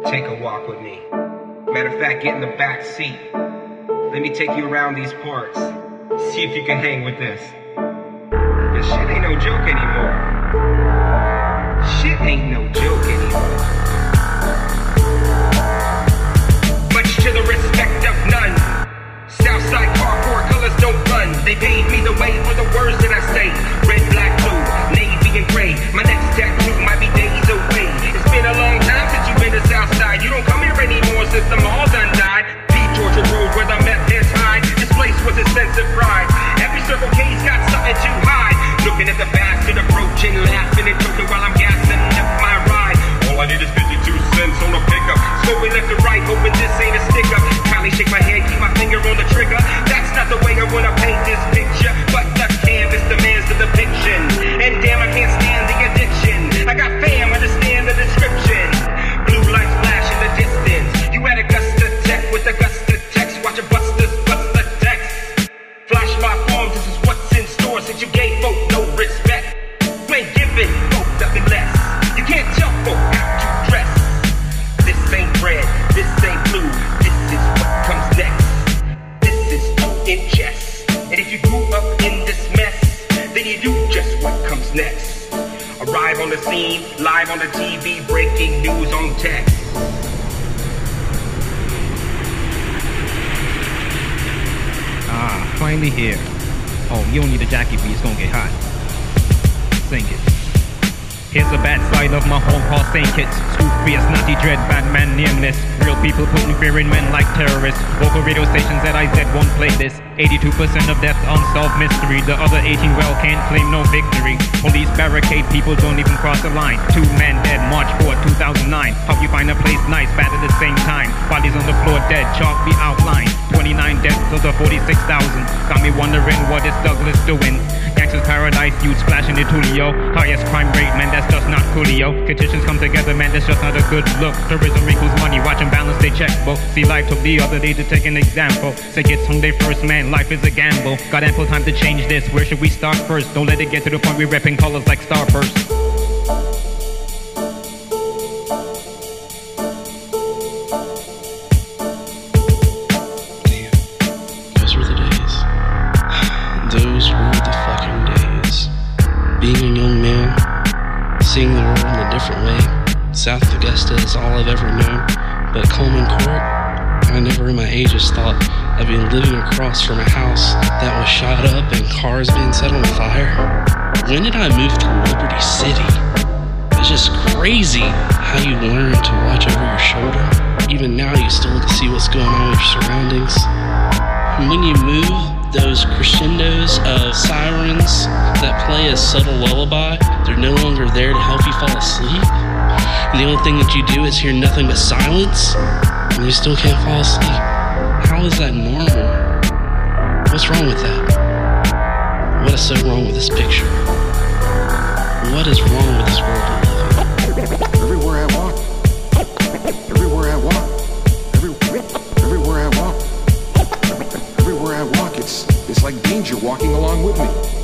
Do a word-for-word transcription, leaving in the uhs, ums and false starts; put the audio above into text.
Take a walk with me. Matter of fact, get in the back seat. Let me take you around these parts. See if you can hang with this. This shit ain't no joke anymore. Shit ain't no joke anymore. Much to the respect of none. Southside hardcore colors don't run. They paved me the way for the words that I say. Red, black, blue, navy, and gray. My next tattoo might be days away. It's been a long time since you've been to Southside. You don't come here anymore since the mall done died. Deep Georgia Road where the meth heads hide. This place was a sense of pride. Every Circle K's got something to hide. Looking at the bastard approaching, laughing and joking while I'm gassing up my ride. All I need is fifty-two cents on a pickup. Slowing left to right, hoping this ain't a stick up. Kindly shake my head, keep my finger on the trigger. That's not the way I wanna paint this picture, but the canvas demands the depiction. And damn, I can't stand the addiction. I got fam, understand the description. Blue lights flash in the distance. You at Augusta Tech with Augusta text. Watch a busters bust the text. Flash my palms, this is what's in store. Since you gave folk no respect, you ain't giving folk nothing less. You can't tell folk how to dress. This ain't red, this ain't blue. This is what comes next. This is two in chess. And if you grew up in this mess, then you do just what comes next. Arrive on the scene, live on the T V, breaking news on text. Ah, finally here. Oh, you don't need a Jackie B, it's gonna get hot. Sing it. Here's the bad side of my home called Saint Kitts. Scoop fierce, naughty dread, Batman nameless. Real people putting fear in men like terrorists. Local radio stations at I Z won't play this. eighty-two percent of death unsolved mystery. The other eighteen well can't claim no victory. Police barricade, people don't even cross the line. Two men dead, March fourth, two thousand nine. How you find a place nice, bad at the same time? Bodies on the floor dead, chalk be outlined. twenty-nine deaths of the forty-six thousand. Got me wondering what is Douglas doing. Gangsters paradise, youth splashing in Tulio. Highest crime rate, man, that's just not coolio. Petitions come together, man, that's just not a good look. Tourism equals money, watch them balance their checkbook. See, life took the other day to take an example. Say it's Sunday first, man, life is a gamble. Got ample time to change this, where should we start first? Don't let it get to the point we're repping colors like Starburst. Being a young man, seeing the world in a different way. South Augusta is all I've ever known, but Coleman Court, I never in my ages thought I'd be living across from a house that was shot up and cars being set on fire. When did I move to Liberty City? It's just crazy how you learn to watch over your shoulder. Even now you still get to see what's going on with your surroundings. And when you move, those crescendos of sirens that play a subtle lullaby, they're no longer there to help you fall asleep. And the only thing that you do is hear nothing but silence, and you still can't fall asleep. How is that normal? What's wrong with that? What is so wrong with this picture? What is wrong with this world we live in? Everywhere I walk, everywhere I walk, everywhere, everywhere I walk, everywhere I walk, it's it's like danger walking along with me.